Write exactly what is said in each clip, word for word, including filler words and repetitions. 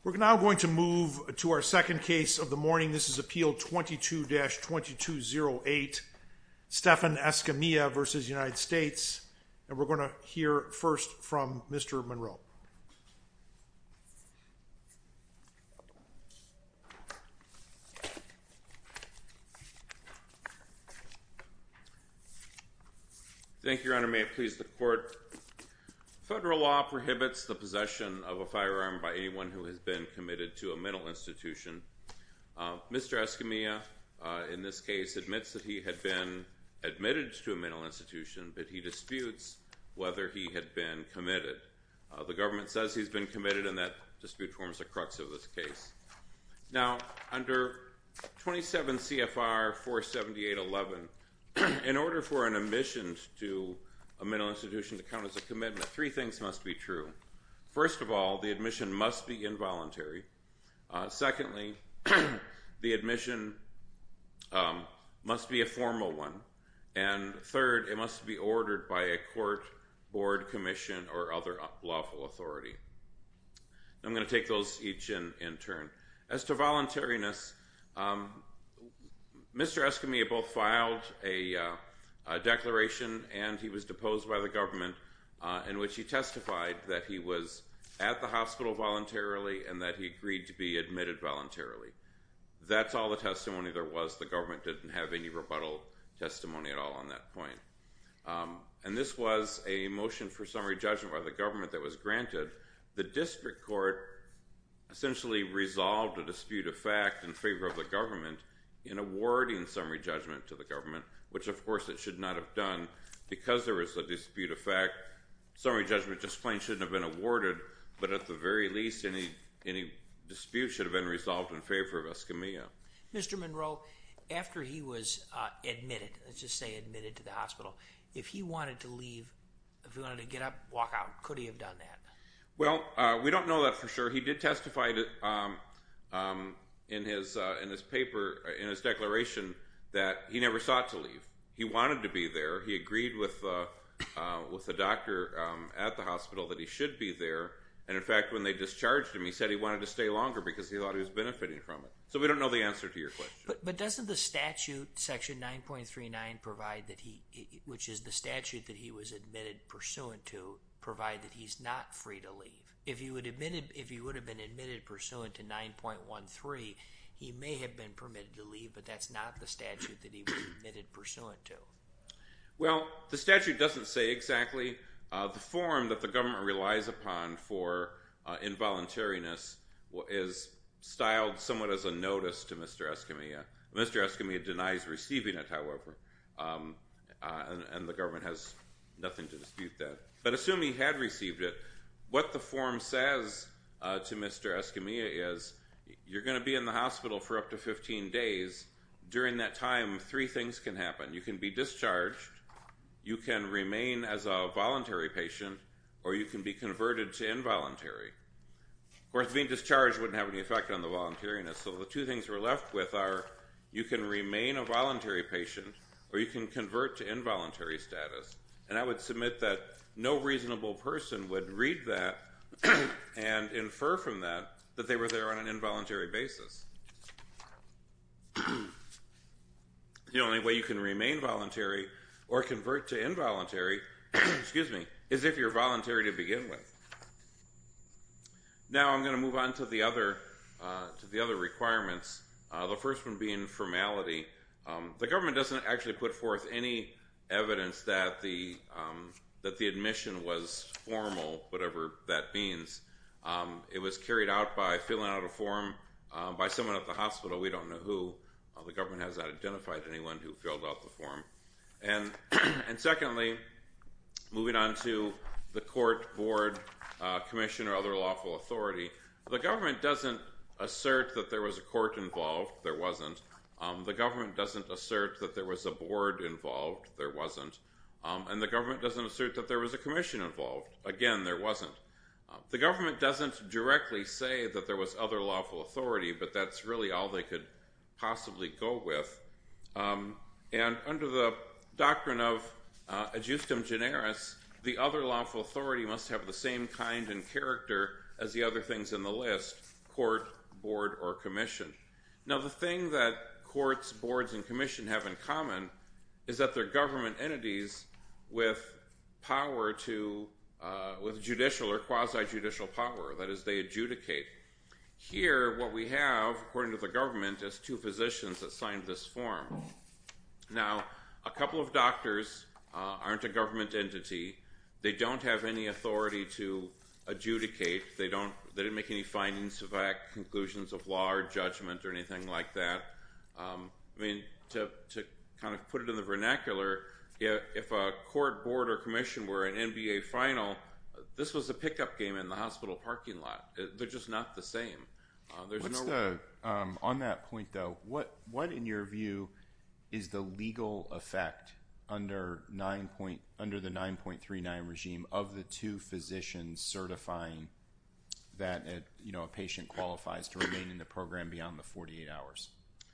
We're now going to move to our second case of the morning. This is Appeal twenty-two dash twenty-two oh eight, Stephan Escamilla versus United States. And we're going to hear first from Mister Monroe. Thank you, Your Honor. May it please the Court. Federal law prohibits the possession of a firearm by anyone who has been committed to a mental institution. Uh, Mister Escamilla, uh, in this case, admits that he had been admitted to a mental institution, but he disputes whether he had been committed. Uh, the government says he's been committed, and that dispute forms the crux of this case. Now, under twenty-seven C F R four seventy-eight eleven, in order for an admission to a mental institution to count as a commitment, three things must be true. First of all, the admission must be involuntary. Uh, secondly, the admission um, must be a formal one. And third, it must be ordered by a court, board, commission, or other lawful authority. I'm going to take those each in, in turn. As to voluntariness, um, Mister Escamilla both filed a uh, A declaration, and he was deposed by the government, uh, in which he testified that he was at the hospital voluntarily and that he agreed to be admitted voluntarily. That's all the testimony there was. The government didn't have any rebuttal testimony at all on that point. Um, and this was a motion for summary judgment by the government that was granted. The district court essentially resolved a dispute of fact in favor of the government in awarding summary judgment to the government, which of course it should not have done because there was a dispute of fact. Summary judgment just plain shouldn't have been awarded, but at the very least any any dispute should have been resolved in favor of Escamilla. Mister Monroe, after he was uh, admitted, let's just say admitted to the hospital, if he wanted to leave, if he wanted to get up, walk out, could he have done that? Well, uh, we don't know that for sure. He did testify to, um, um, in his uh, in his paper, in his declaration, that he never sought to leave. He wanted to be there. He agreed with uh, uh, with the doctor um, at the hospital that he should be there. And in fact, when they discharged him, he said he wanted to stay longer because he thought he was benefiting from it. So we don't know the answer to your question. But but doesn't the statute, section nine point three nine, provide that he, which is the statute that he was admitted pursuant to, provide that he's not free to leave? If he would admitted, if he would have been admitted pursuant to nine point one three, he may have been permitted to leave, but that's not the statute that he was admitted pursuant to. Well, the statute doesn't say exactly. Uh, the form that the government relies upon for uh, involuntariness is styled somewhat as a notice to Mister Escamilla. Mister Escamilla denies receiving it, however, um, uh, and, and the government has nothing to dispute that. But assume he had received it, what the form says uh, to Mister Escamilla is, you're going to be in the hospital for up to fifteen days. During that time, three things can happen. You can be discharged, you can remain as a voluntary patient, or you can be converted to involuntary. Of course, being discharged wouldn't have any effect on the voluntariness, so the two things we're left with are you can remain a voluntary patient, or you can convert to involuntary status. And I would submit that no reasonable person would read that and infer from that that they were there on an involuntary basis. The only way you can remain voluntary or convert to involuntary, excuse me, is if you're voluntary to begin with. Now I'm going to move on to the other uh, to the other requirements. Uh, the first one being formality. Um, the government doesn't actually put forth any evidence that the um, that the admission was formal, whatever that means. Um, it was carried out by filling out a form uh, by someone at the hospital. We don't know who. Uh, the government hasn't identified anyone who filled out the form. And and secondly, moving on to the court, board, uh, commission, or other lawful authority, the government doesn't assert that there was a court involved. There wasn't. Um, the government doesn't assert that there was a board involved. There wasn't. Um, and the government doesn't assert that there was a commission involved. Again, there wasn't. Uh, the government doesn't directly say that there was other lawful authority, but that's really all they could possibly go with. Um, and under the doctrine of uh, adjustum generis, the other lawful authority must have the same kind and character as the other things in the list. court, board, or commission. Now, the thing that courts, boards, and commission have in common is that they're government entities with power to, uh, with judicial or quasi-judicial power. That is, they adjudicate. Here, what we have, according to the government, is two physicians that signed this form. Now, a couple of doctors uh, aren't a government entity. They don't have any authority to adjudicate. They don't. They didn't make any findings of fact, conclusions of law, or judgment, or anything like that. Um, I mean, to to kind of put it in the vernacular, if, if a court, board, or commission were an N B A final, this was a pickup game in the hospital parking lot. It, they're just not the same. Uh, there's What's no. the um, on that point though? What what in your view is the legal effect under nine point under the nine point three nine regime of the two physicians certifying that a, you know a patient qualifies to remain in the program beyond the forty-eight hours?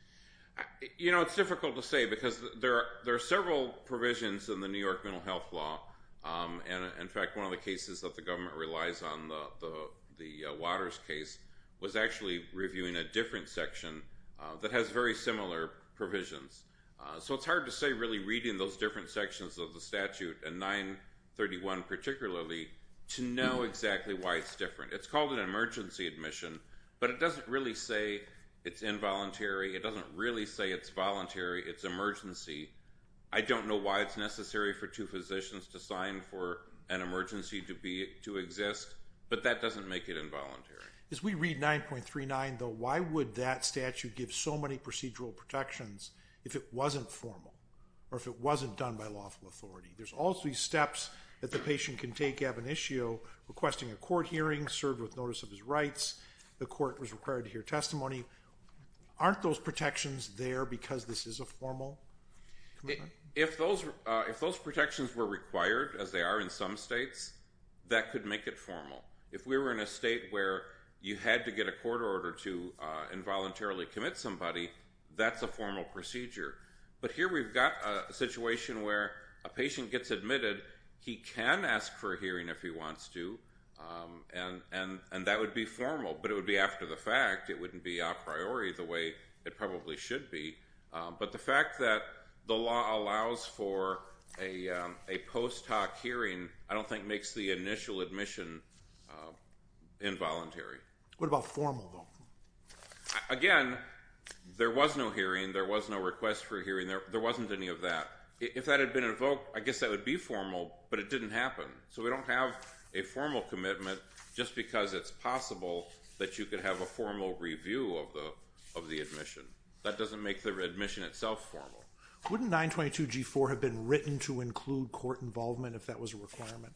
You know, it's difficult to say because there are, there are several provisions in the New York mental health law, um, and in fact, one of the cases that the government relies on, the the, the uh, Waters case, was actually reviewing a different section uh, that has very similar provisions. Uh, so it's hard to say, really, reading those different sections of the statute, and nine thirty-one particularly, to know exactly why it's different. It's called an emergency admission, but it doesn't really say it's involuntary. It doesn't really say it's voluntary. It's emergency. I don't know why it's necessary for two physicians to sign for an emergency to be to exist, but that doesn't make it involuntary. As we read nine point three nine, though, why would that statute give so many procedural protections if it wasn't formal or if it wasn't done by lawful authority? There's also these steps that the patient can take ab initio, requesting a court hearing, served with notice of his rights. The court was required to hear testimony. Aren't those protections there because this is a formal commitment? If those uh, if those protections were required, as they are in some states, that could make it formal. If we were in a state where you had to get a court order to uh, involuntarily commit somebody, that's a formal procedure. But here we've got a situation where a patient gets admitted, he can ask for a hearing if he wants to, um, and, and, and that would be formal, but it would be after the fact. It wouldn't be a priori the way it probably should be. Um, but the fact that the law allows for a, um, a post hoc hearing, I don't think makes the initial admission uh, involuntary. What about formal, though? Again, there was no hearing. There was no request for a hearing. There, there wasn't any of that. If that had been invoked, I guess that would be formal, but it didn't happen. So we don't have a formal commitment just because it's possible that you could have a formal review of the of the admission. That doesn't make the admission itself formal. Wouldn't nine twenty-two G four have been written to include court involvement if that was a requirement?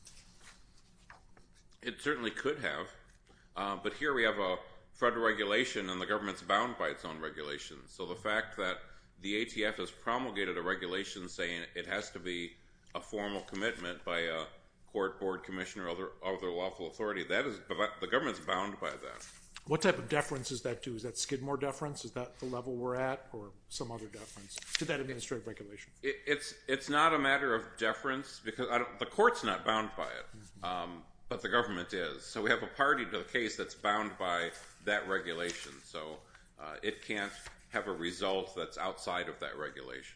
It certainly could have, uh, but here we have a federal regulation and the government's bound by its own regulations. So the fact that the A T F has promulgated a regulation saying it has to be a formal commitment by a court, board, commission, or other, other lawful authority, that is, the government's bound by that. What type of deference is that to? Is that Skidmore deference? Is that the level we're at, or some other deference to that administrative regulation? It, it's it's not a matter of deference because I don't, the court's not bound by it, mm-hmm. um, but the government is. So we have a party to the case that's bound by that regulation. So uh, it can't have a result that's outside of that regulation.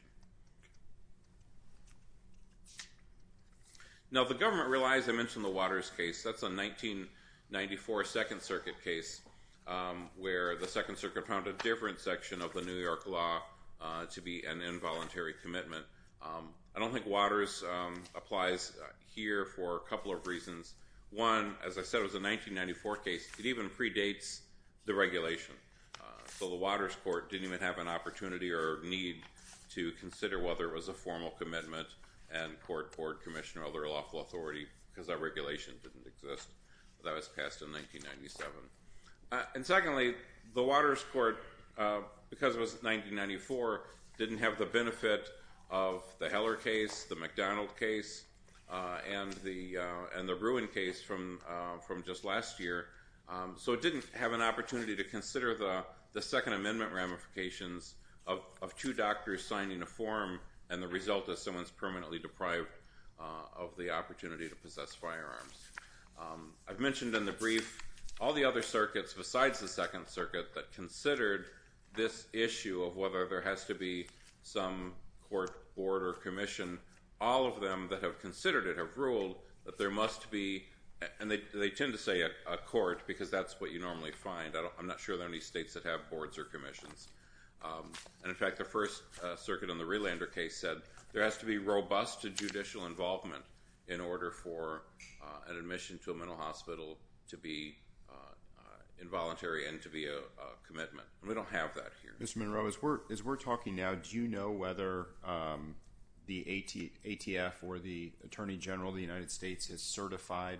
Now, the government relies, I mentioned the Waters case. That's a nineteen ninety-four Second Circuit case um, where the Second Circuit found a different section of the New York law uh, to be an involuntary commitment. Um, I don't think Waters um, applies here for a couple of reasons. One, as I said, it was a nineteen ninety-four case. It even predates the regulation. Uh, so the Waters court didn't even have an opportunity or need to consider whether it was a formal commitment and court, board, commission, or other lawful authority because that regulation didn't exist. That was passed in nineteen ninety-seven. Uh, and secondly, the Waters court, uh, because it was nineteen ninety-four, didn't have the benefit of the Heller case, the McDonald case, uh, and the uh, and the Bruin case from uh, from just last year. Um, so it didn't have an opportunity to consider the the Second Amendment ramifications of, of two doctors signing a form, and the result is someone's permanently deprived uh, of the opportunity to possess firearms. Um, I've mentioned in the brief all the other circuits besides the Second Circuit that considered this issue of whether there has to be some court, board, or commission, all of them that have considered it have ruled that there must be, and they, they tend to say a, a court because that's what you normally find. I don't, I'm not sure there are any states that have boards or commissions. Um, and in fact, the First uh, Circuit in the Relander case said there has to be robust judicial involvement in order for uh, an admission to a mental hospital to be uh, uh, involuntary and to be a, a commitment. And we don't have that here. Mister Monroe, as we're, as we're talking now, do you know whether um, the AT, A T F or the Attorney General of the United States has certified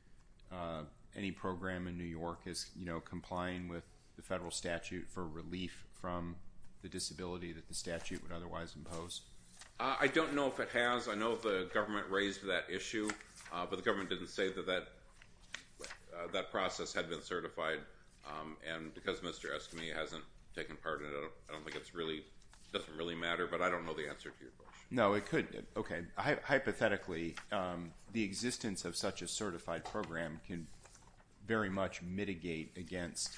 uh, any program in New York as, you know, complying with the federal statute for relief from the disability that the statute would otherwise impose? Uh, I don't know if it has. I know the government raised that issue, uh, but the government didn't say that that, uh, that process had been certified. Um, and because Mister Escamilla hasn't taken part in it, I don't, I don't think it's really doesn't really matter. But I don't know the answer to your question. No, it could. Okay, Hy- hypothetically, um, the existence of such a certified program can very much mitigate against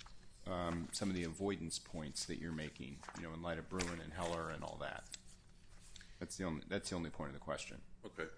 um, some of the avoidance points that you're making. You know, in light of Bruin and Heller and all that. That's the only. That's the only point of the question. Okay.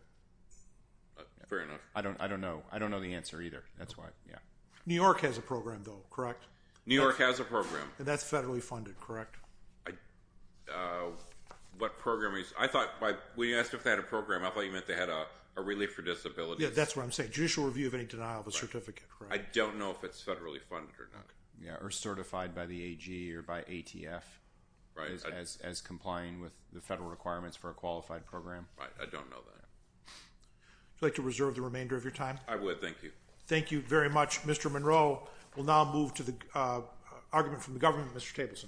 Uh, fair enough. I don't. I don't know. I don't know the answer either. That's why. Yeah. New York has a program, though, correct? New York has a program. And that's federally funded, correct? I, uh, what program is? I thought by when you asked if they had a program, I thought you meant they had a, a relief for disabilities. Yeah, that's what I'm saying. Judicial review of any denial of a right. certificate, correct? I don't know if it's federally funded or not. Yeah, or certified by the A G or by A T F. Right. As, I, as as complying with the federal requirements for a qualified program. Right. I don't know that. Would you like to reserve the remainder of your time? I would. Thank you. Thank you very much. Mister Monroe will now move to the uh, argument from the government. Mister Tableson.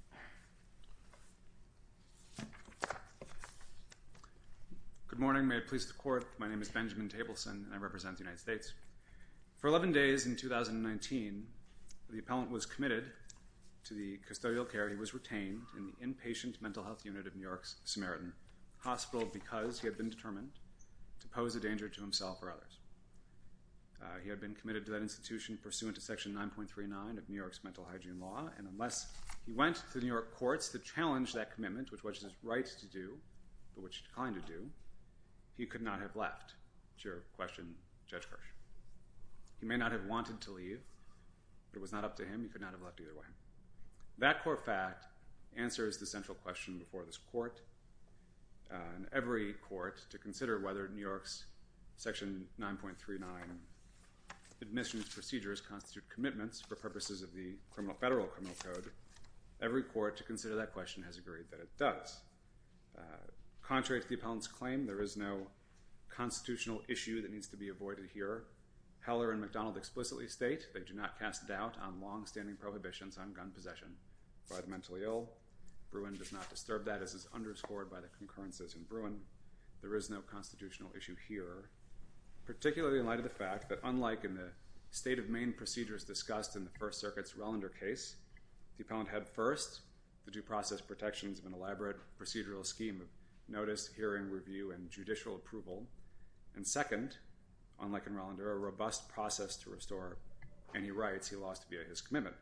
Good morning. May it please the Court. My name is Benjamin Tableson, and I represent the United States. For eleven days in two thousand nineteen, the appellant was committed to the custodial care. He was retained in the inpatient mental health unit of New York's Samaritan Hospital because he had been determined to pose a danger to himself or others. Uh, he had been committed to that institution pursuant to Section nine point three nine of New York's mental hygiene law, and unless he went to the New York courts to challenge that commitment, which was his right to do, but which he declined to do, he could not have left. It's your question, Judge Kirsch. He may not have wanted to leave, but it was not up to him. He could not have left either way. That core fact answers the central question before this court uh, and every court to consider whether New York's Section nine point three nine admissions procedures constitute commitments for purposes of the criminal, federal criminal code. Every court to consider that question has agreed that it does. Uh, contrary to the appellant's claim, there is no constitutional issue that needs to be avoided here. Heller and McDonald explicitly state they do not cast doubt on long-standing prohibitions on gun possession by the mentally ill. Bruin does not disturb that, as is underscored by the concurrences in Bruin. There is no constitutional issue here, particularly in light of the fact that unlike in the state of Maine procedures discussed in the First Circuit's Relander case, the appellant had first the due process protections of an elaborate procedural scheme of notice, hearing, review, and judicial approval, and second, unlike in Relander, a robust process to restore any rights he lost via his commitment.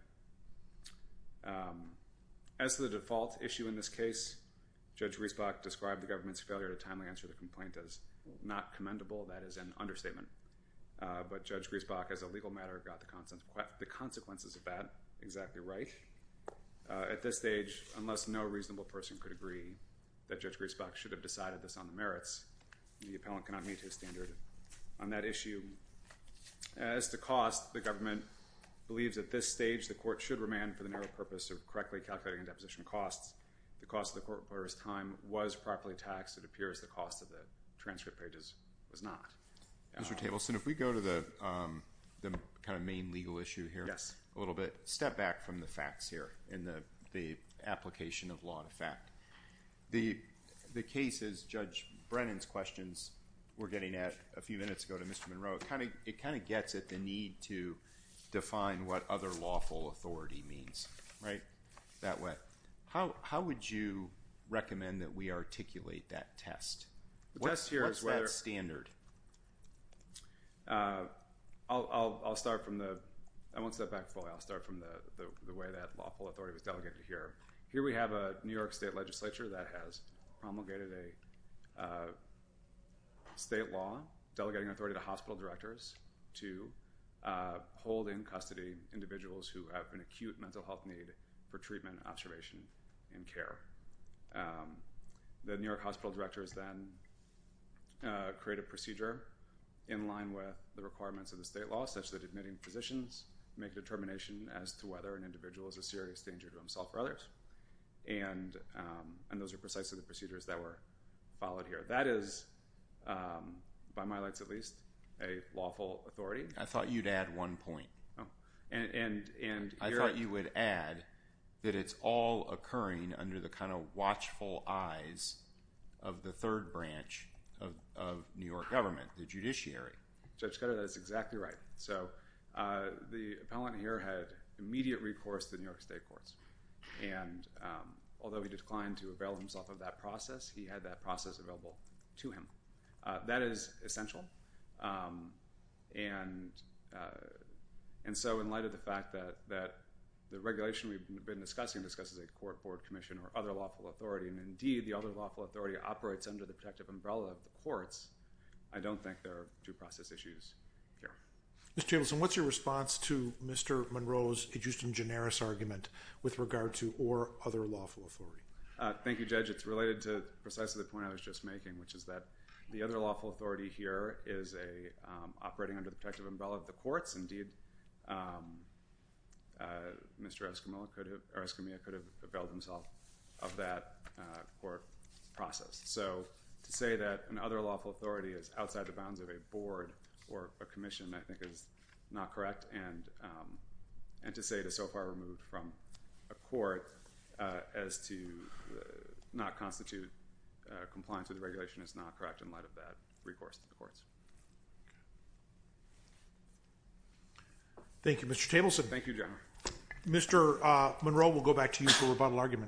Um, as to the default issue in this case, Judge Griesbach described the government's failure to timely answer the complaint as not commendable. That is an understatement. Uh, but Judge Griesbach, as a legal matter, got the, the consequences of that exactly right. Uh, at this stage, unless no reasonable person could agree that Judge Griesbach should have decided this on the merits, the appellant cannot meet his standard on that issue. As to cost, the government believes at this stage the court should remand for the narrow purpose of correctly calculating deposition costs. The cost of the court reporter's time was properly taxed. It appears the cost of the transcript pages was not. Mister Tableson, if we go to the um, the kind of main legal issue here yes. a little bit, step back from the facts here in the, the application of law to fact. The the case, as Judge Brennan's questions were getting at a few minutes ago to Mister Monroe, it kind of it kind of gets at the need to define what other lawful authority means, right? That way. How how would you recommend that we articulate that test? The what's, test here what's is whether that standard? Uh, I'll, I'll I'll start from the I won't step back fully. I'll start from the, the, the way that lawful authority was delegated here. Here we have a New York State legislature that has promulgated a uh, state law delegating authority to hospital directors to uh, hold in custody individuals who have an acute mental health need for treatment, observation, and care. Um, the New York hospital directors then uh, create a procedure in line with the requirements of the state law, such that admitting physicians make a determination as to whether an individual is a serious danger to himself or others. And, um, and those are precisely the procedures that were followed here. That is, um, by my lights at least, a lawful authority. I thought you'd add one point. Oh, and and and I thought you would add that it's all occurring under the kind of watchful eyes of the third branch of, of New York government, the judiciary. Judge Scudder, that is exactly right. So uh, the appellant here had immediate recourse to the New York State courts. And um, although he declined to avail himself of that process, he had that process available to him. Uh, that is essential. Um, and uh, and so in light of the fact that, that the regulation we've been discussing discusses a court, board, commission, or other lawful authority, and indeed the other lawful authority operates under the protective umbrella of the courts, I don't think there are due process issues here. Mister Tableson, what's your response to Mister Monroe's e justum generis argument with regard to or other lawful authority? Uh, thank you, Judge. It's related to precisely the point I was just making, which is that the other lawful authority here is a um, operating under the protective umbrella of the courts. Indeed, um, uh, Mister Escamilla could have, or Escamilla could have availed himself of that uh, court process. So to say that an other lawful authority is outside the bounds of a board or a commission, I think is not correct, and um, and to say it is so far removed from a court uh, as to uh, not constitute uh, compliance with the regulation is not correct in light of that recourse to the courts. Thank you, Mister Tableson. Thank you, General. Mister Uh, Monroe, we'll go back to you for rebuttal argument.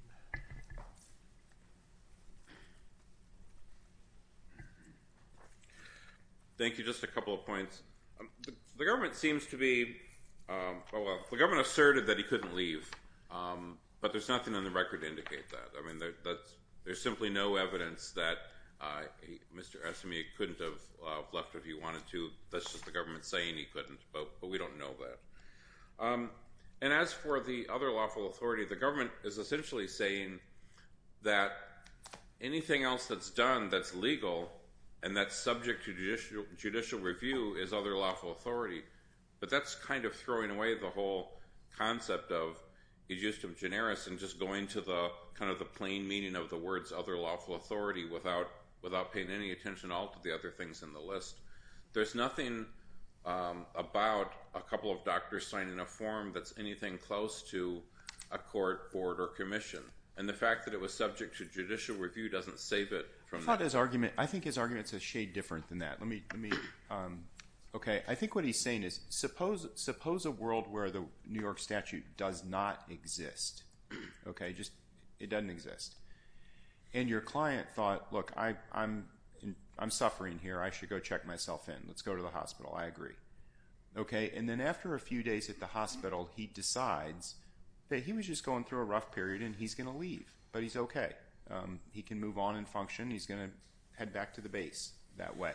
Thank you. Just a couple of points. Um, the, the government seems to be, um, oh, well, the government asserted that he couldn't leave, um, but there's nothing on the record to indicate that. I mean, there, that's, there's simply no evidence that uh, he, Mister Escamilla couldn't have uh, left if he wanted to. That's just the government saying he couldn't, but, but we don't know that. Um, and as for the other lawful authority, the government is essentially saying that anything else that's done that's legal and that's subject to judicial, judicial review is other lawful authority. But that's kind of throwing away the whole concept of e justum generis and just going to the kind of the plain meaning of the words other lawful authority without without paying any attention at all to the other things in the list. There's nothing um, about a couple of doctors signing a form that's anything close to a court, board, or commission. And the fact that it was subject to judicial review doesn't save it from I thought that. his argument, I think his argument's a shade different than that. Let me, let me, um, okay, I think what he's saying is, suppose, suppose a world where the New York statute does not exist, okay, just, it doesn't exist. And your client thought, look, I, I'm, in, I'm suffering here, I should go check myself in, let's go to the hospital, I agree. Okay, and then after a few days at the hospital, he decides that he was just going through a rough period and he's going to leave, but he's okay. Um, he can move on and function. He's going to head back to the base that way.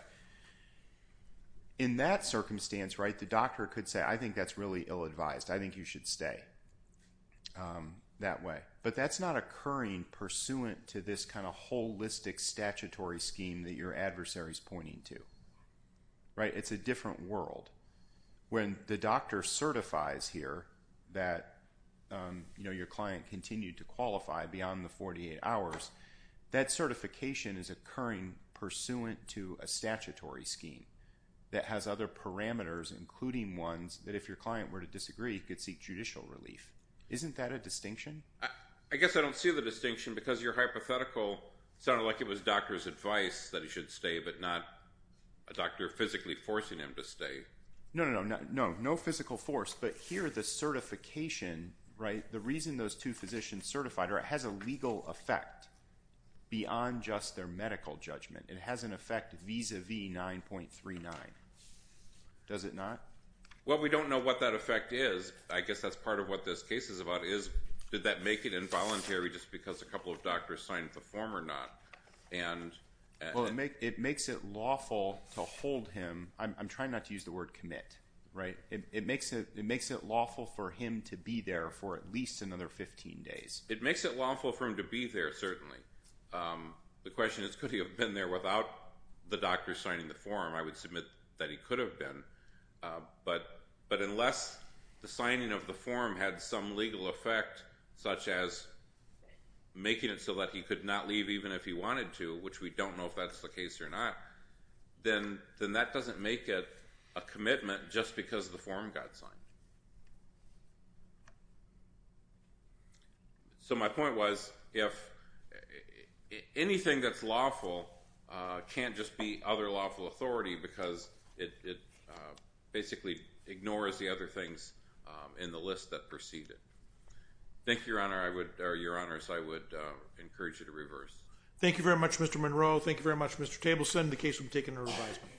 In that circumstance, right, the doctor could say, I think that's really ill-advised. I think you should stay um, that way. But that's not occurring pursuant to this kind of holistic statutory scheme that your adversary's pointing to, right? It's a different world. When the doctor certifies here that Um, you know, your client continued to qualify beyond the forty-eight hours, that certification is occurring pursuant to a statutory scheme that has other parameters, including ones that if your client were to disagree, could seek judicial relief. Isn't that a distinction? I, I guess I don't see the distinction because your hypothetical sounded like it was doctor's advice that he should stay, but not a doctor physically forcing him to stay. No, no, no, no, no, no physical force. But here the certification, right, the reason those two physicians certified her, it has a legal effect beyond just their medical judgment. It has an effect vis-a-vis nine point three nine. Does it not? Well, we don't know what that effect is. I guess that's part of what this case is about, is did that make it involuntary just because a couple of doctors signed the form or not? And Well, it, make, it makes it lawful to hold him. I'm, I'm trying not to use the word commit, right? It, it, makes it, it makes it lawful for him to be there for at least another fifteen days. It makes it lawful for him to be there, certainly. Um, the question is, could he have been there without the doctor signing the form? I would submit that he could have been. Uh, but, but unless the signing of the form had some legal effect, such as making it so that he could not leave even if he wanted to, which we don't know if that's the case or not, then then that doesn't make it a commitment just because the form got signed. So my point was, if anything that's lawful uh, can't just be other lawful authority because it, it uh, basically ignores the other things um, in the list that preceded. Thank you, Your Honor. I would, or Your Honors, I would uh, encourage you to reverse. Thank you very much, Mister Monroe. Thank you very much, Mister Tableson. The case will be taken under advisement.